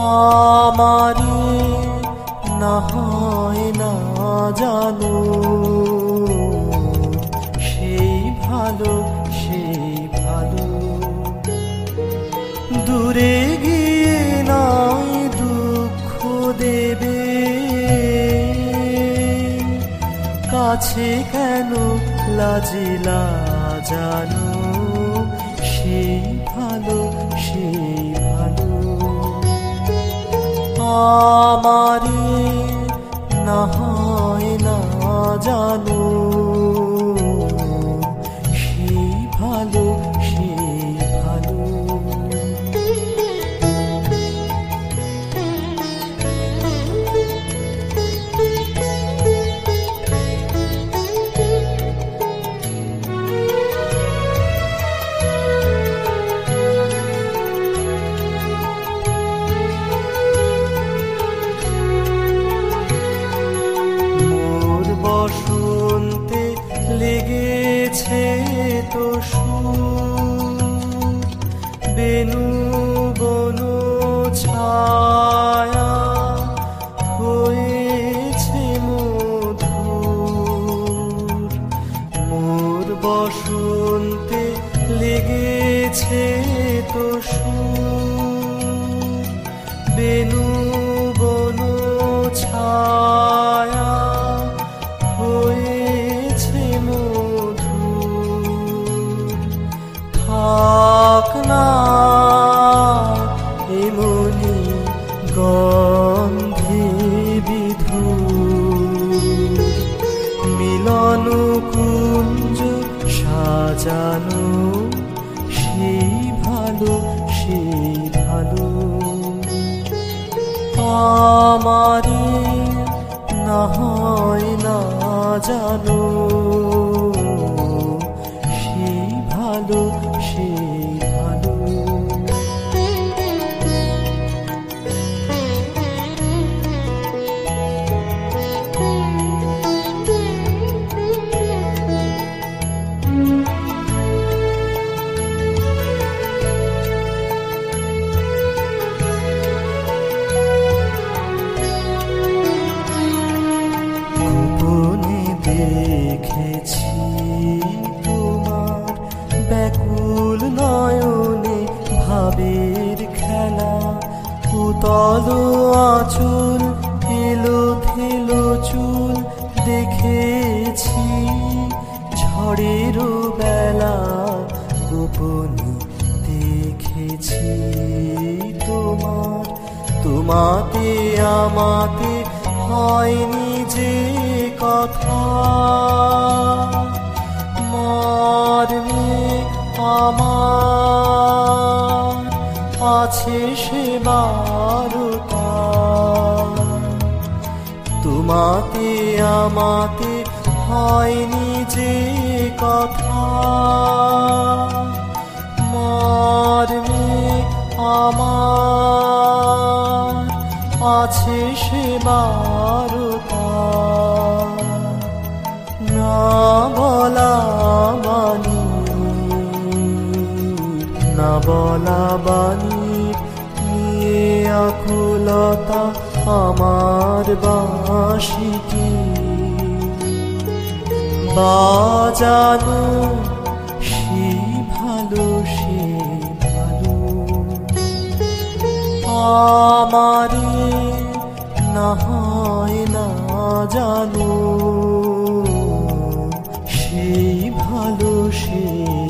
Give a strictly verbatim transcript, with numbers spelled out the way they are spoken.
আমারে না হয় না জানো, সেই ভালো সেই ভালো। দূরে গিয়ে নাই দুঃখ দেবে, কাছে কেন লাজিলা জানো, সেই ভালো সেই ভালো। আমারে না হয় না জানো, সেই ভালো সেই ভালো। বসন্তে লেগেছে তো সুর, বেনু বনো ছায়া হয়েছে মধুর। মোর বসন্তে লেগেছে তো সুর, বেনু বনো ছায়া হয়েছে মধুর। থাক না এমনি গন্ধে বিধুর, মিলন কুঞ্জ সাজানো, সেই ভালো সেই ভালো। আমারে না হয় না জানো, সেই ভালো সেই ভালো। দেখেছি তোমার ব্যাকুল নয়নে ভাবের খেলা, উতল আঁচল এলো থেলো চুল দেখেছি ঝড়ের বেলা, গোপনে দেখেছি তোমার। তোমাতে আমাতে হয়নি যে কথা, মর্মে আমার আছে সে বারতা। তোমাতে আমাতে হয়নি যে কথা, মর্মে আমার আছে সে বারতা। না বলা বাণী না বলা বাণী নিয়ে আকুলতা আমার বাঁশিটি বাজানো, সেই ভালো সেই ভালো। আমারে না হয় না জানো, সেই ভালো সেই